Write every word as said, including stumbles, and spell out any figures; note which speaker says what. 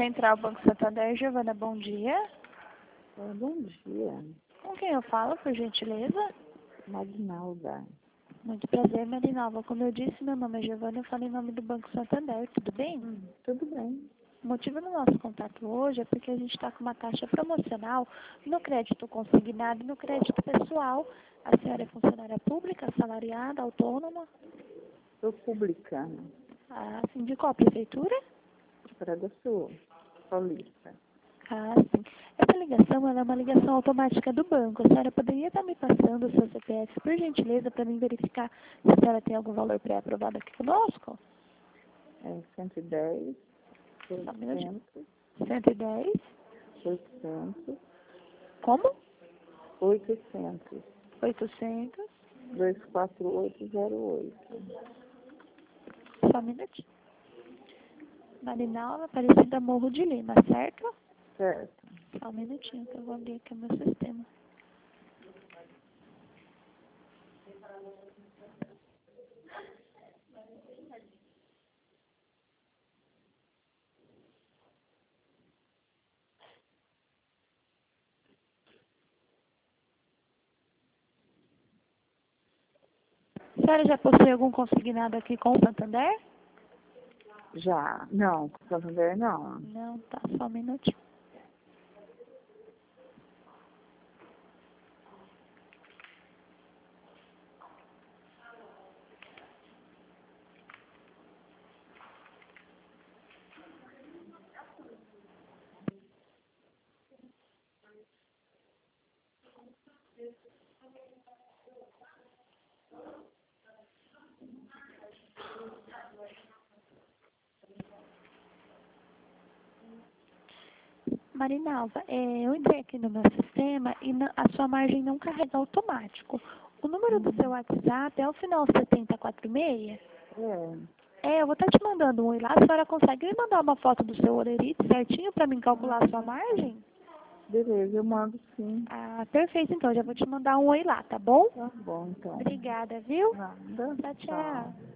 Speaker 1: Central Banco Santander, Giovana, bom dia.
Speaker 2: É, bom dia,
Speaker 1: Com quem eu falo, por gentileza?
Speaker 2: Magnalda.
Speaker 1: Muito prazer, Marinalva. Como eu disse, meu nome é Giovana, eu falo em nome do Banco Santander, tudo bem?
Speaker 2: Hum, tudo bem.
Speaker 1: O motivo do nosso contato hoje é porque a gente está com uma taxa promocional no crédito consignado e no crédito pessoal. A senhora é funcionária pública, assalariada, autônoma?
Speaker 2: Sou publicana,
Speaker 1: Ah, sim, de qual prefeitura?
Speaker 2: para da Sul, Paulista.
Speaker 1: Ah, sim. Essa ligação ela é uma ligação automática do banco. A senhora poderia estar me passando o seu C P F, por gentileza, para mim verificar se a senhora tem algum valor pré-aprovado aqui conosco?
Speaker 2: É cento e dez,
Speaker 1: Só um minutinho.
Speaker 2: oitocentos,
Speaker 1: cento e dez.
Speaker 2: oitocentos,
Speaker 1: Como?
Speaker 2: oitocentos,
Speaker 1: oitocentos.
Speaker 2: dois quatro oito zero oito.
Speaker 1: Só um minutinho. Marinalva, Aparecida Morro de Lima, certo?
Speaker 2: Certo.
Speaker 1: Só um minutinho que eu vou abrir aqui o meu sistema. A senhora já possui algum consignado aqui com o Santander?
Speaker 2: Já, não, Santander não.
Speaker 1: Não, tá, só um minutinho. Marinalva, é, eu entrei aqui no meu sistema e na- a sua margem não carrega automático. O número do seu WhatsApp é o final setenta e quatro seis?
Speaker 2: É,
Speaker 1: É, eu vou estar te mandando um e lá. A senhora consegue me mandar uma foto do seu orerite certinho para mim calcular a sua margem?
Speaker 2: beleza, eu mando sim.
Speaker 1: Ah, perfeito, então. Já vou te mandar um oi lá, tá bom?
Speaker 2: Tá bom, então.
Speaker 1: Obrigada, viu?
Speaker 2: Nada.
Speaker 1: Tchau,
Speaker 2: Tchau.
Speaker 1: tchau.